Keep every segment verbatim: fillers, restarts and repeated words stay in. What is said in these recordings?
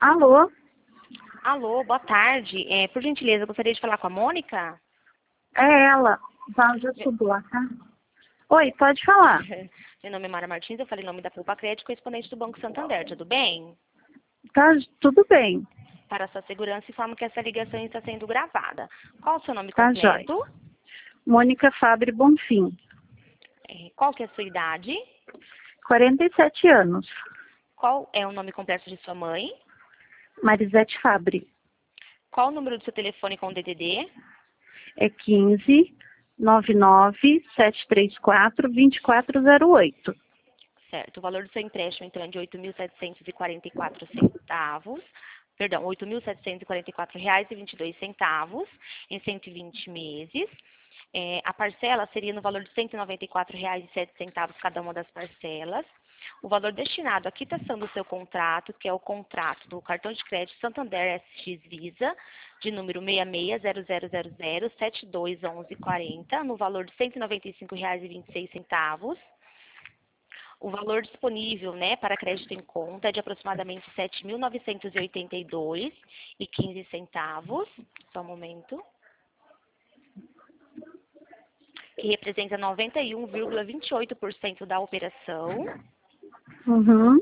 Alô? Alô, boa tarde. É, por gentileza, eu gostaria de falar com a Mônica? É ela. Vai, já subo lá, tá? Oi, pode falar. Meu nome é Mara Martins, eu falei em nome da Poupa Crédito, correspondente do Banco Santander, tudo bem? Tá tudo bem. Para sua segurança, informo que essa ligação está sendo gravada. Qual o seu nome Tá jóia. completo? Mônica Fabre Bonfim. É, qual que é a sua idade? quarenta e sete anos. Qual é o nome completo de sua mãe? Marisete Fabre. Qual o número do seu telefone com D D D? É quinze, nove nove, sete três quatro, dois quatro zero oito. Certo. O valor do seu empréstimo, então, é de oito mil setecentos e quarenta e quatro centavos. Perdão, oito mil setecentos e quarenta e quatro reais e vinte e dois centavos em cento e vinte meses. É, a parcela seria no valor de cento e noventa e quatro reais e sete centavos cada uma das parcelas. O valor destinado à quitação do seu contrato, que é o contrato do cartão de crédito Santander S X Visa, de número seis seis zero zero zero zero sete dois um um quatro zero, no valor de cento e noventa e cinco reais e vinte e seis centavos. O valor disponível, né, para crédito em conta é de aproximadamente sete mil novecentos e oitenta e dois reais e quinze centavos. Só um momento. Que representa noventa e um vírgula vinte e oito por cento da operação. Uhum.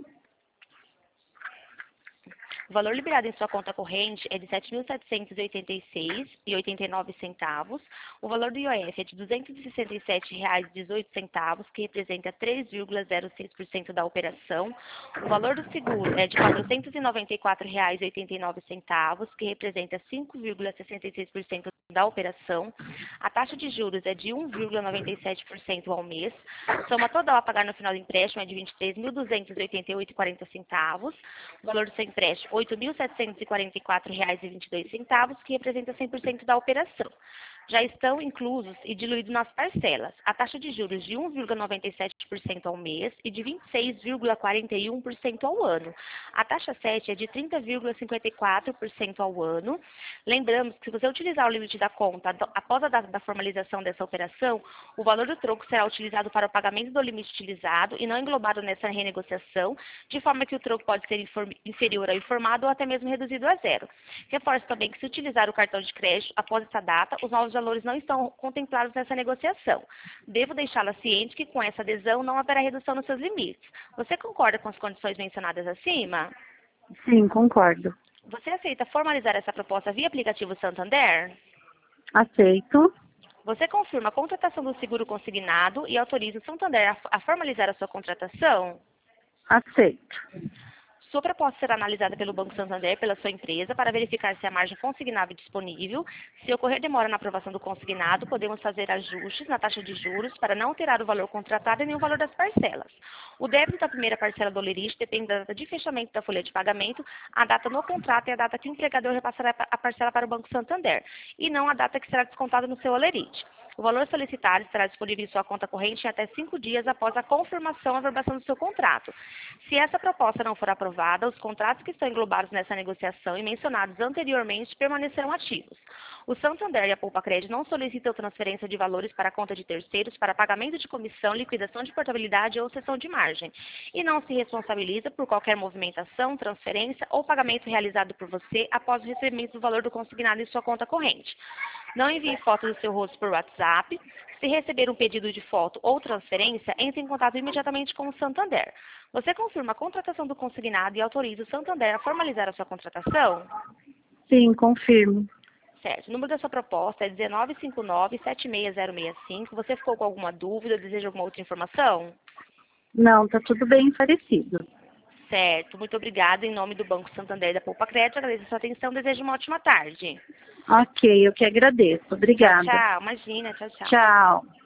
O valor liberado em sua conta corrente é de sete mil setecentos e oitenta e seis reais e oitenta e nove centavos. O valor do I O F é de duzentos e sessenta e sete reais e dezoito centavos, que representa três vírgula zero seis por cento da operação. O valor do seguro é de quatrocentos e noventa e quatro reais e oitenta e nove centavos, que representa cinco vírgula sessenta e seis por cento da operação. A taxa de juros é de um vírgula noventa e sete por cento ao mês. Soma total a pagar no final do empréstimo é de vinte e três mil duzentos e oitenta e oito reais e quarenta centavos. O valor do seu empréstimo, oito mil setecentos e quarenta e quatro reais e vinte e dois centavos, que representa cem por cento da operação. Já estão inclusos e diluídos nas parcelas. A taxa de juros de um vírgula noventa e sete por cento ao mês e de vinte e seis vírgula quarenta e um por cento ao ano. A taxa sete é de trinta vírgula cinquenta e quatro por cento ao ano. Lembramos que se você utilizar o limite da conta após a data da formalização dessa operação, o valor do troco será utilizado para o pagamento do limite utilizado e não englobado nessa renegociação, de forma que o troco pode ser inferior ao informado ou até mesmo reduzido a zero. Reforço também que se utilizar o cartão de crédito após essa data, os novos valores não estão contemplados nessa negociação. Devo deixá-la ciente que com essa adesão não haverá redução nos seus limites. Você concorda com as condições mencionadas acima? Sim, concordo. Você aceita formalizar essa proposta via aplicativo Santander? Aceito. Você confirma a contratação do seguro consignado e autoriza o Santander a, a formalizar a sua contratação? Aceito. Sua proposta será analisada pelo Banco Santander, pela sua empresa, para verificar se a margem consignável é disponível. Se ocorrer demora na aprovação do consignado, podemos fazer ajustes na taxa de juros para não alterar o valor contratado e nem o valor das parcelas. O débito da primeira parcela do lerite depende da data de fechamento da folha de pagamento, a data no contrato e a data que o empregador repassará a parcela para o Banco Santander, e não a data que será descontada no seu olerite. O valor solicitado estará disponível em sua conta corrente em até cinco dias após a confirmação e averbação do seu contrato. Se essa proposta não for aprovada, os contratos que estão englobados nessa negociação e mencionados anteriormente permanecerão ativos. O Santander e a Poupa Crédito não solicitam transferência de valores para a conta de terceiros para pagamento de comissão, liquidação de portabilidade ou cessão de margem, e não se responsabiliza por qualquer movimentação, transferência ou pagamento realizado por você após o recebimento do valor do consignado em sua conta corrente. Não envie foto do seu rosto por WhatsApp. Se receber um pedido de foto ou transferência, entre em contato imediatamente com o Santander. Você confirma a contratação do consignado e autoriza o Santander a formalizar a sua contratação? Sim, confirmo. Certo. O número da sua proposta é um nove cinco nove, sete seis zero seis cinco. Você ficou com alguma dúvida? Deseja alguma outra informação? Não, tá tudo bem esclarecido. Certo. Muito obrigada. Em nome do Banco Santander e da Poupa Crédito, agradeço a sua atenção. Desejo uma ótima tarde. Ok, eu que agradeço. Obrigada. Tchau, tchau. Imagina. Tchau, tchau. Tchau.